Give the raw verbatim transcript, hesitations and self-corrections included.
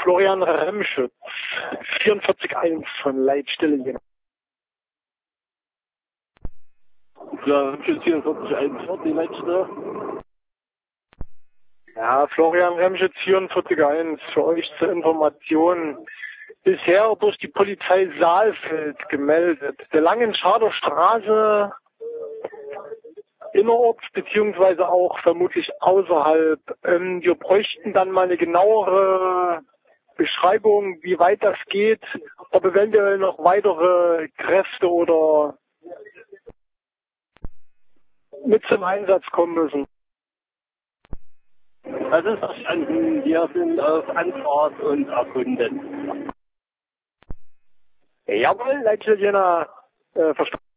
Florian Remschütz, vierundvierzig eins von Leitstelle Jena. Ja, Remschütz vierundvierzig eins, die letzte. Ja, Florian Remschütz, vierundvierzig eins, für euch zur Information. Bisher durch die Polizei Saalfeld gemeldet. Der Langenscharder Straße innerorts beziehungsweise auch vermutlich außerhalb. Ähm, wir bräuchten dann mal eine genauere Beschreibung, wie weit das geht, ob eventuell noch weitere Kräfte oder mit zum Einsatz kommen müssen. Das ist verstanden. Wir sind auf Anfahrt und erkunden. Jawohl, Leitstelle Jena, äh, verstanden.